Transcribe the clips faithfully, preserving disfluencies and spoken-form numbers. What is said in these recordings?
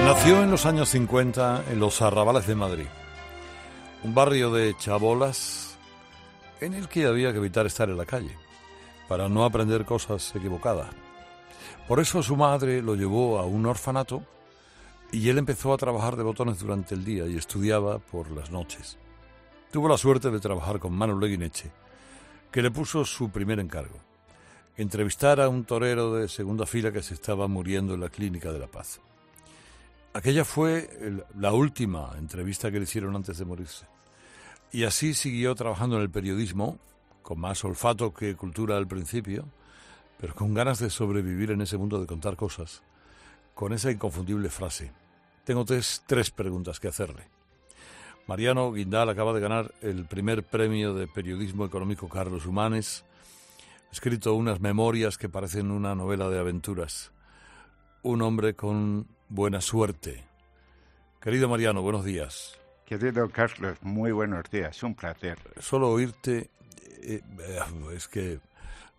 Nació en los años cincuenta en los arrabales de Madrid, un barrio de chabolas en el que había que evitar estar en la calle para no aprender cosas equivocadas. Por eso su madre lo llevó a un orfanato y él empezó a trabajar de botones durante el día y estudiaba por las noches. Tuvo la suerte de trabajar con Manu Leguineche, que le puso su primer encargo: entrevistar a un torero de segunda fila que se estaba muriendo en la Clínica de la Paz. Aquella fue el, la última entrevista que le hicieron antes de morirse. Y así siguió trabajando en el periodismo, con más olfato que cultura al principio, pero con ganas de sobrevivir en ese mundo de contar cosas, con esa inconfundible frase: tengo tres, tres preguntas que hacerle. Mariano Guindal acaba de ganar el primer premio de periodismo económico Carlos Humanes, ha escrito unas memorias que parecen una novela de aventuras. Un hombre con buena suerte. Querido Mariano, buenos días. Querido Carlos, muy buenos días, un placer. Solo oírte, eh, es que eh,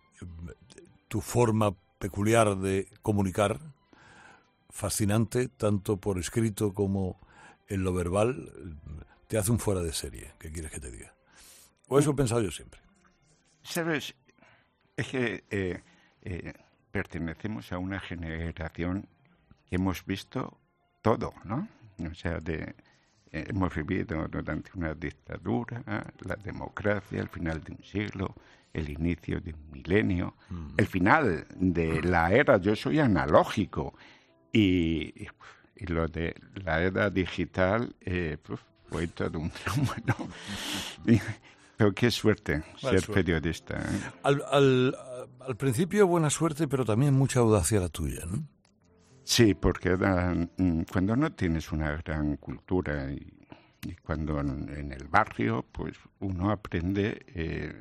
tu forma peculiar de comunicar, fascinante, tanto por escrito como en lo verbal, te hace un fuera de serie. ¿Qué quieres que te diga? O eso he pensado yo siempre. Sabes, es que eh, eh, pertenecemos a una generación que hemos visto todo, ¿no? O sea, de, eh, hemos vivido durante una dictadura, la democracia, el final de un siglo, el inicio de un milenio, mm. el final de la era, yo soy analógico, y, y, y lo de la era digital, eh, pues, fue todo un trauma, ¿no? Y, pero qué suerte ser suerte. periodista, ¿eh? Al, al, al principio buena suerte, pero también mucha audacia la tuya, ¿no? Sí, porque da, cuando no tienes una gran cultura y, y cuando en, en el barrio, pues uno aprende eh,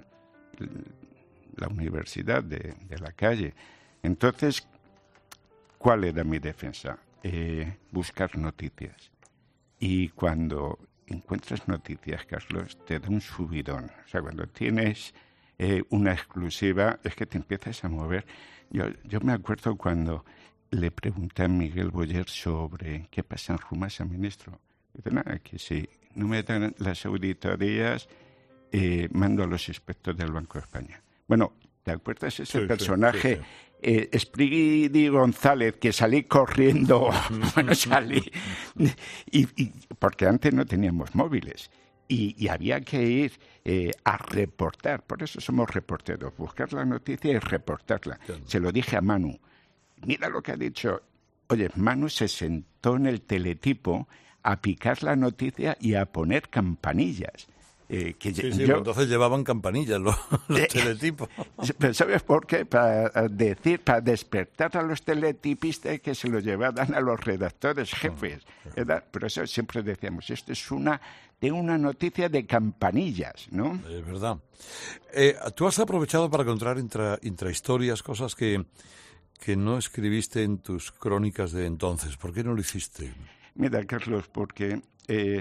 la universidad de, de la calle. Entonces, ¿cuál era mi defensa? Eh, buscar noticias. Y cuando encuentras noticias, Carlos, te da un subidón. O sea, cuando tienes eh, una exclusiva, es que te empiezas a mover. Yo, yo me acuerdo cuando le pregunté a Miguel Boyer sobre qué pasa en Rumasa, ministro. Dice, nada, que si no me dan las auditorías, eh, mando a los expertos del Banco de España. Bueno, ¿te acuerdas ese sí, personaje? Sí, sí, sí. Eh, Sprigidi González, que salí corriendo, bueno, salí, y, y, porque antes no teníamos móviles. Y, y había que ir eh, a reportar, por eso somos reporteros, buscar la noticia y reportarla. Claro. Se lo dije a Manu. Mira lo que ha dicho. Oye, Manu se sentó en el teletipo a picar la noticia y a poner campanillas. Eh, que sí, sí, yo, entonces llevaban campanillas los, los eh, teletipos. Pero ¿sabes por qué? Para decir, para despertar a los teletipistas que se lo llevaban a los redactores jefes. ¿Verdad? Pero eso siempre decíamos, esto es una de una noticia de campanillas, ¿no? Es verdad. Eh, tú has aprovechado para contar intra, intrahistorias, cosas que... que no escribiste en tus crónicas de entonces. ¿Por qué no lo hiciste? Mira, Carlos, porque eh,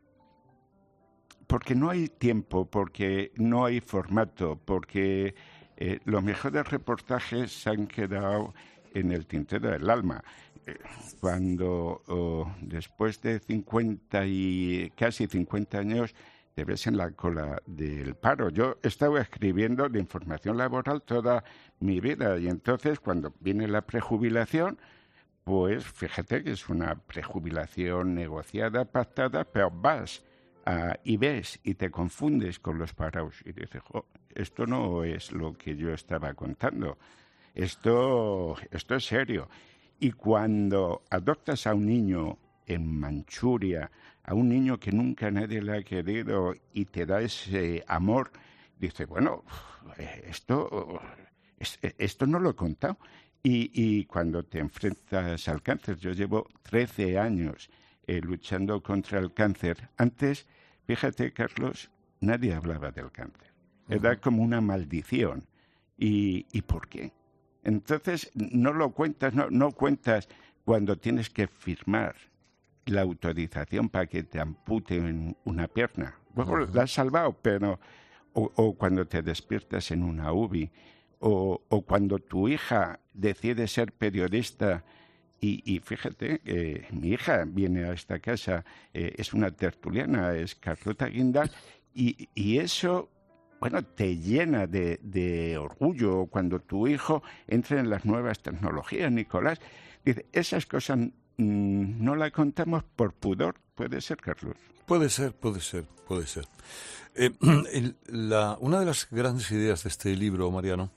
porque no hay tiempo, porque no hay formato, porque eh, los mejores reportajes se han quedado en el tintero del alma. Eh, cuando oh, después de cincuenta y casi cincuenta años te ves en la cola del paro. Yo estaba escribiendo de información laboral toda mi vida y entonces cuando viene la prejubilación, pues fíjate que es una prejubilación negociada, pactada, pero vas uh, y ves y te confundes con los parados y dices, oh, esto no es lo que yo estaba contando, esto, esto es serio. Y cuando adoptas a un niño en Manchuria, a un niño que nunca nadie le ha querido y te da ese amor, dice, bueno, esto, esto no lo he contado. Y, y cuando te enfrentas al cáncer, yo llevo trece años eh, luchando contra el cáncer. Antes, fíjate, Carlos, nadie hablaba del cáncer. Era uh-huh. como una maldición. ¿Y, y por qué? Entonces, no lo cuentas, no, no cuentas cuando tienes que firmar la autorización para que te amputen una pierna. Luego uh-huh. la has salvado, pero... O, o cuando te despiertas en una U B I, o, o cuando tu hija decide ser periodista Y, y fíjate, eh, mi hija viene a esta casa, eh, es una tertuliana, es Carlota Guindal, y, y eso, bueno, te llena de, de orgullo cuando tu hijo entra en las nuevas tecnologías, Nicolás. Dice, esas cosas mmm, no las contamos por pudor, ¿puede ser, Carlos? Puede ser, puede ser, puede ser. Eh, el, la, una de las grandes ideas de este libro, Mariano,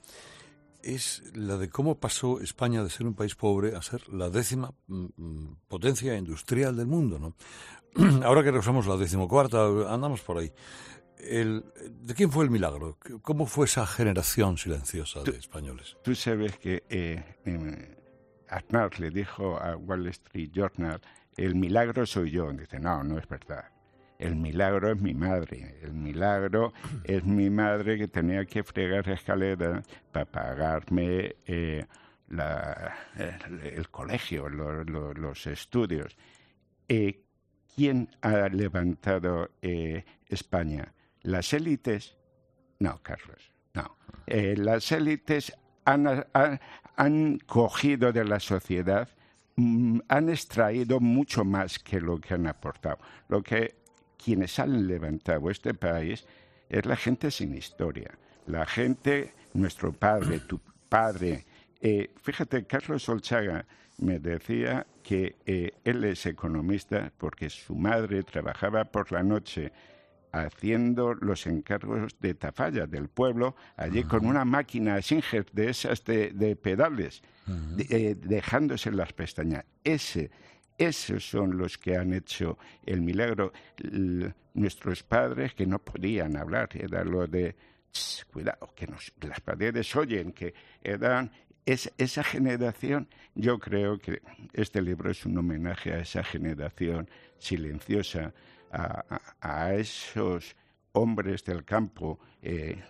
es la de cómo pasó España de ser un país pobre a ser la décima mm, potencia industrial del mundo, ¿no? Ahora que somos la decimocuarta, andamos por ahí. El, ¿De quién fue el milagro? ¿Cómo fue esa generación silenciosa de tú, españoles? Tú sabes que eh, eh, Aznar le dijo a Wall Street Journal, el milagro soy yo. Dice, no, no es verdad. El milagro es mi madre. El milagro es mi madre que tenía que fregar escaleras para pagarme eh, la, el, el colegio, lo, lo, los estudios. Eh, ¿Quién ha levantado eh, España? ¿Las élites? No, Carlos, no. Eh, las élites han, han, han cogido de la sociedad, mm, han extraído mucho más que lo que han aportado. Lo que quienes han levantado este país es la gente sin historia. La gente, nuestro padre, tu padre. Eh, fíjate, Carlos Solchaga me decía que eh, él es economista porque su madre trabajaba por la noche haciendo los encargos de Tafalla, del pueblo, allí uh-huh. con una máquina Singer de esas de, de pedales, uh-huh. de, eh, dejándose las pestañas. Ese, esos son los que han hecho el milagro. L- nuestros padres que no podían hablar, era lo de, cuidado, que nos, las paredes oyen, que eran... Es, esa generación, yo creo que este libro es un homenaje a esa generación silenciosa, a, a, a esos hombres del campo, eh,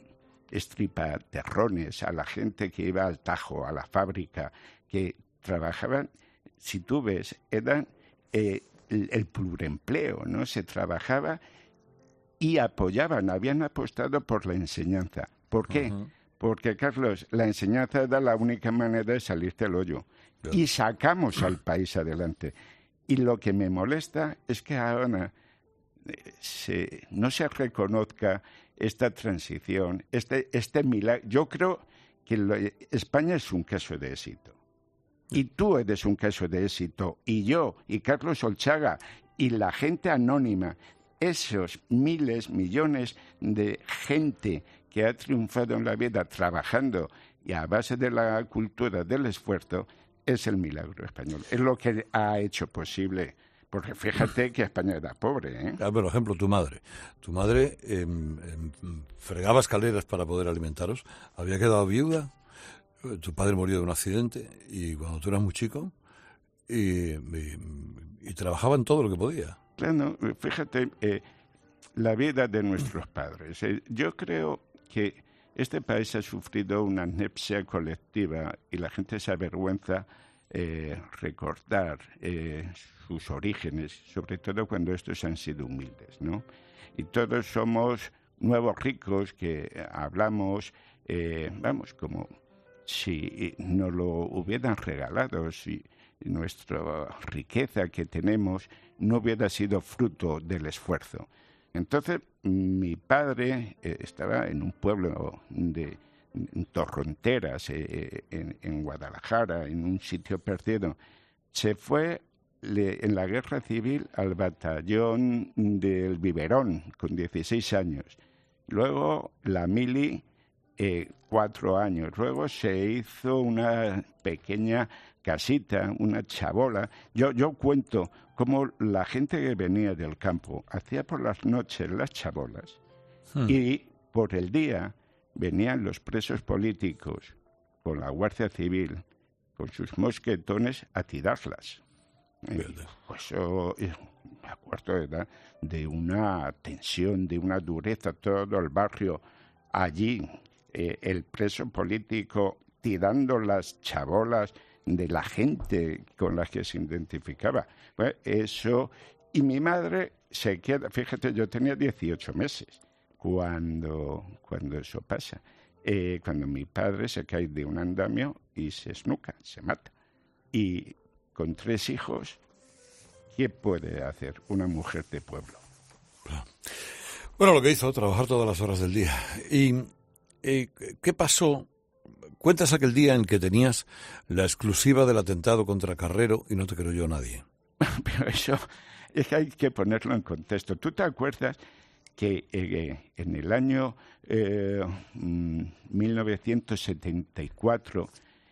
estripaterrones, a la gente que iba al Tajo, a la fábrica, que trabajaban, si tú ves, eran eh, el, el pluriempleo, ¿no? Se trabajaba y apoyaban, habían apostado por la enseñanza. ¿Por qué? Uh-huh. Porque, Carlos, la enseñanza era la única manera de salir del hoyo. Claro. Y sacamos al país adelante. Y lo que me molesta es que ahora eh, se, no se reconozca esta transición, este, este milagro. Yo creo que lo, España es un caso de éxito. Y tú eres un caso de éxito. Y yo, y Carlos Solchaga, y la gente anónima, esos miles, millones de gente que ha triunfado en la vida trabajando y a base de la cultura del esfuerzo, es el milagro español. Es lo que ha hecho posible, porque fíjate que España era pobre, ¿eh? Ah, por ejemplo, tu madre. Tu madre eh, eh, fregaba escaleras para poder alimentaros, había quedado viuda, tu padre murió de un accidente y cuando tú eras muy chico, y, y, y trabajaba en todo lo que podía. Claro, fíjate, eh, la vida de nuestros padres. Eh, yo creo que este país ha sufrido una amnesia colectiva y la gente se avergüenza eh, recordar eh, sus orígenes, sobre todo cuando estos han sido humildes, ¿no? Y todos somos nuevos ricos que hablamos, eh, vamos, como si nos lo hubieran regalado, si nuestra riqueza que tenemos no hubiera sido fruto del esfuerzo. Entonces, mi padre eh, estaba en un pueblo de en Torronteras, eh, en, en Guadalajara, en un sitio perdido. Se fue le, en la guerra civil al batallón del Biberón, con dieciséis años. Luego, la mili, eh, cuatro años. Luego se hizo una pequeña casita, una chabola. Yo, yo cuento cómo la gente que venía del campo hacía por las noches las chabolas hmm. y por el día venían los presos políticos con la Guardia Civil, con sus mosquetones a tirarlas. Y, pues yo me acuerdo de, de una tensión, de una dureza, todo el barrio allí, eh, el preso político tirando las chabolas de la gente con la que se identificaba. Bueno, eso, y mi madre se queda, fíjate, yo tenía dieciocho meses cuando, cuando eso pasa, eh, cuando mi padre se cae de un andamio y se esnuca, se mata. y con tres hijos, ¿qué puede hacer una mujer de pueblo? Bueno, lo que hizo, trabajar todas las horas del día. ¿Y eh, qué pasó? Cuentas aquel día en que tenías la exclusiva del atentado contra Carrero y no te creyó nadie. Pero eso es que hay que ponerlo en contexto. ¿Tú te acuerdas que eh, en el año eh, mil novecientos setenta y cuatro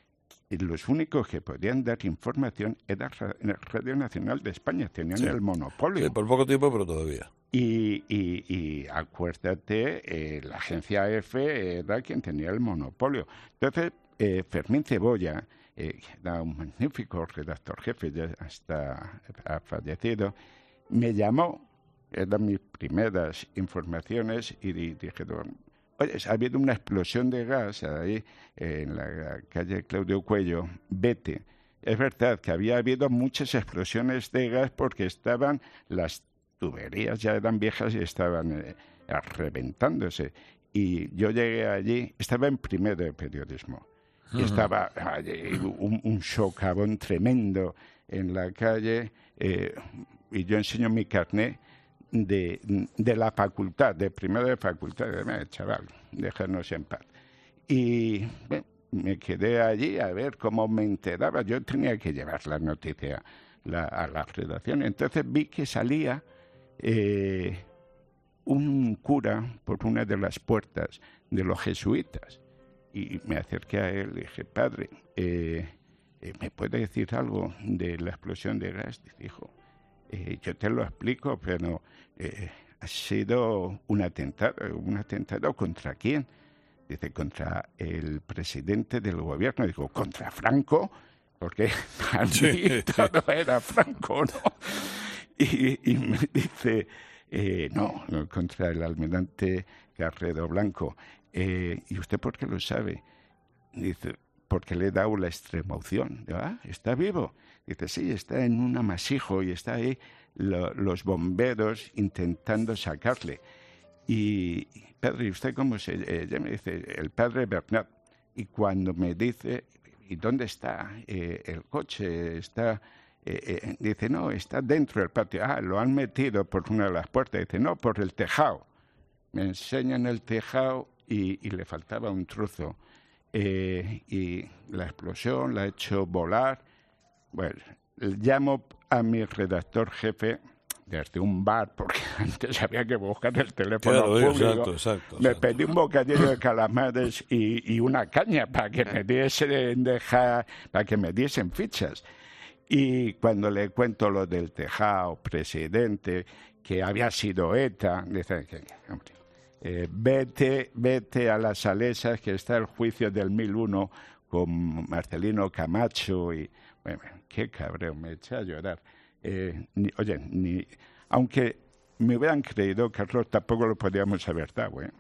los únicos que podían dar información era Radio Nacional de España? Tenían sí. el monopolio. Sí, por poco tiempo, pero todavía. Y, y, y acuérdate, eh, la agencia A F era quien tenía el monopolio. Entonces, eh, Fermín Cebolla, eh, era un magnífico redactor jefe, ya está ha fallecido, me llamó, eran mis primeras informaciones, y dijeron, oye, ha habido una explosión de gas ahí en la calle Claudio Cuello, vete. Es verdad que había habido muchas explosiones de gas porque estaban las tuberías ya eran viejas y estaban eh, reventándose. Y yo llegué allí, estaba en primero de periodismo, uh-huh. y estaba allí un, un socavón tremendo en la calle, eh, y yo enseño mi carnet de, de la facultad, de primero de facultad, de chaval, déjanos en paz. Y bueno, me quedé allí a ver cómo me enteraba. Yo tenía que llevar la noticia la, a la redacción. Entonces vi que salía Eh, un cura por una de las puertas de los jesuitas y me acerqué a él y dije, padre, eh, eh, ¿me puede decir algo de la explosión de gas? Dice, hijo, eh, yo te lo explico, pero eh, ha sido un atentado. ¿Un atentado contra quién? Dice, contra el presidente del gobierno. Digo, ¿contra Franco? Porque para mí todo era Franco, ¿no? Y, y me dice, eh, no, contra el almirante Carrero Blanco. Eh, ¿Y usted por qué lo sabe? Dice, porque le he dado la extremaunción. Ah, ¿está vivo? Dice, sí, está en un amasijo y está ahí lo, los bomberos intentando sacarle. Y, padre, ¿y usted cómo se...? Ella me dice, el padre Bernat. Y cuando me dice, ¿y dónde está eh, el coche? Está... Eh, eh, dice, no, está dentro del patio. Ah, lo han metido por una de las puertas. Dice, no, por el tejado. Me enseñan el tejado y, y le faltaba un trozo. Eh, y la explosión la ha hecho volar. Bueno, llamo a mi redactor jefe desde un bar, porque antes había que buscar el teléfono claro, público. Exacto, exacto, me exacto. pedí un bocadillo de calamares y, y una caña para que me diesen dejar, para que me diesen fichas. Y cuando le cuento lo del tejado, presidente, que había sido ETA, dice que, hombre, eh, vete, vete a las Salesas, que está el juicio del mil uno con Marcelino Camacho, y bueno, qué cabreo, me eché a llorar. Eh, ni, oye, ni, aunque me hubieran creído, Carlos, tampoco lo podíamos haber dado, ¿eh?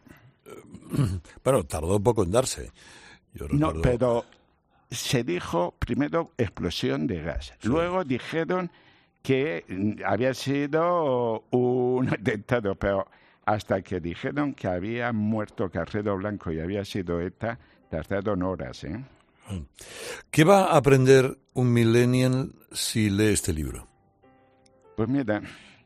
Bueno, tardó un poco en darse. Yo recuerdo... No, pero... se dijo primero explosión de gas. Sí. Luego dijeron que había sido un atentado, pero hasta que dijeron que había muerto Carrero Blanco y había sido ETA, tardaron horas, ¿eh? ¿Qué va a aprender un millennial si lee este libro? Pues mira,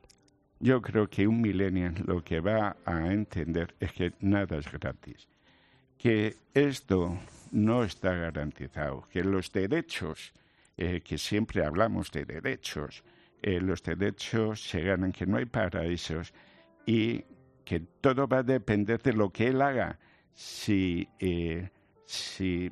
yo creo que un millennial lo que va a entender es que nada es gratis. Que esto no está garantizado, que los derechos, eh, que siempre hablamos de derechos, eh, los derechos se ganan, que no hay paraísos y que todo va a depender de lo que él haga. Si, eh, si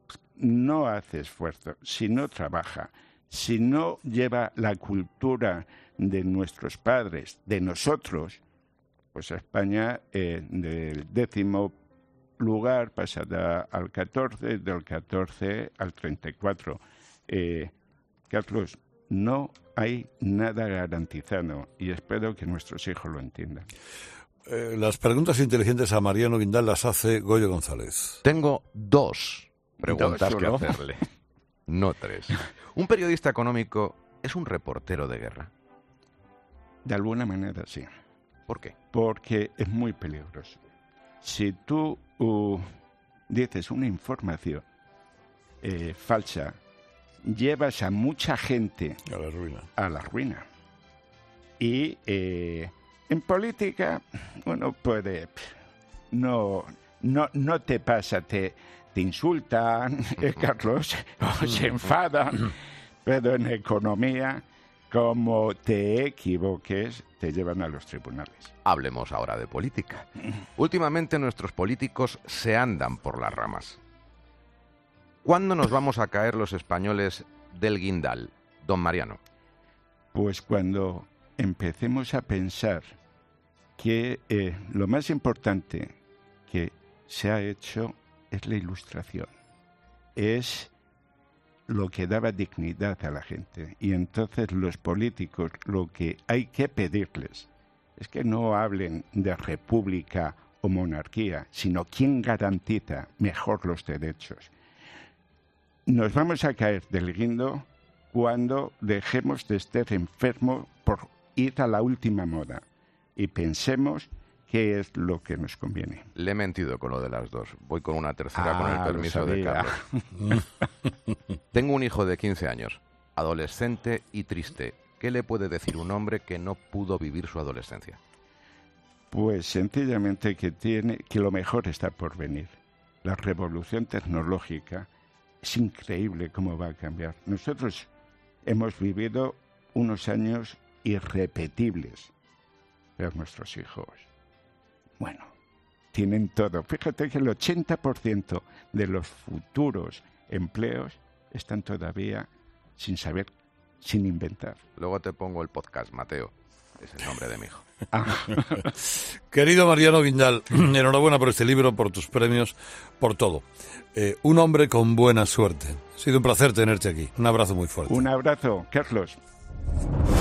no hace esfuerzo, si no trabaja, si no lleva la cultura de nuestros padres, de nosotros, pues España eh, del décimo lugar pasará al catorce, del catorce al treinta y cuatro. Eh, Carlos, no hay nada garantizado y espero que nuestros hijos lo entiendan. Eh, las preguntas inteligentes a Mariano Guindal las hace Goyo González. Tengo dos preguntas ¿Dos, que no? hacerle, no tres. ¿Un periodista económico es un reportero de guerra? De alguna manera sí. ¿Por qué? Porque es muy peligroso. Si tú uh, dices una información eh, falsa, llevas a mucha gente A la ruina. a la ruina. Y eh, en política uno puede... No, no, no te pasa, te, te insultan, eh, Carlos, o se enfadan, pero en economía, como te equivoques, te llevan a los tribunales. Hablemos ahora de política. Últimamente nuestros políticos se andan por las ramas. ¿Cuándo nos vamos a caer los españoles del guindal, don Mariano? Pues cuando empecemos a pensar que eh, lo más importante que se ha hecho es la Ilustración, es lo que daba dignidad a la gente. Y entonces los políticos lo que hay que pedirles es que no hablen de república o monarquía, sino quién garantiza mejor los derechos. Nos vamos a caer del guindo cuando dejemos de estar enfermos por ir a la última moda y pensemos qué es lo que nos conviene. Le he mentido con lo de las dos. Voy con una tercera Ah, con el lo permiso de sabía. Carlos. Tengo un hijo de quince años, adolescente y triste. ¿Qué le puede decir un hombre que no pudo vivir su adolescencia? Pues sencillamente que tiene que lo mejor está por venir. La revolución tecnológica es increíble cómo va a cambiar. Nosotros hemos vivido unos años irrepetibles, pero nuestros hijos, bueno, tienen todo. Fíjate que el ochenta por ciento de los futuros empleos están todavía sin saber, sin inventar. Luego te pongo el podcast, Mateo. Es el nombre de mi hijo. Querido Mariano Guindal, enhorabuena por este libro, por tus premios, por todo. Eh, un hombre con buena suerte. Ha sido un placer tenerte aquí. Un abrazo muy fuerte. Un abrazo, Carlos.